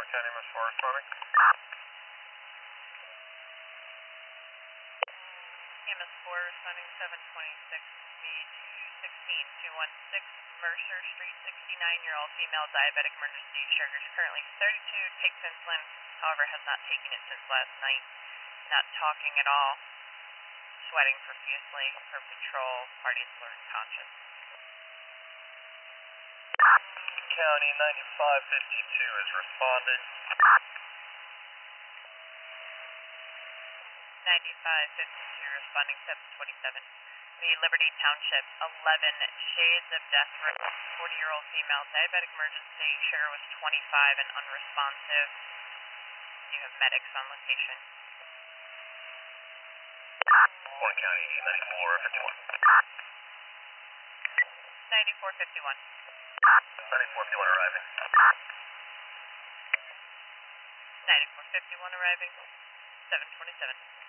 County MS4 responding. MS4 responding 726 speed 216 Mercer Street 69-year old female diabetic emergency. Sugar is currently 32, takes insulin, however has not taken it since last night. Not talking at all, sweating profusely. Her patrol party is alert and conscious. County 9552 is responding. 9552 responding 727. The Liberty Township 11 Shades of Death Room, 40-year-old female diabetic emergency. Sugar was 25 and unresponsive. You have medics on location. Warren County 9451. 9451. 9451 arriving. 9451 arriving. 727.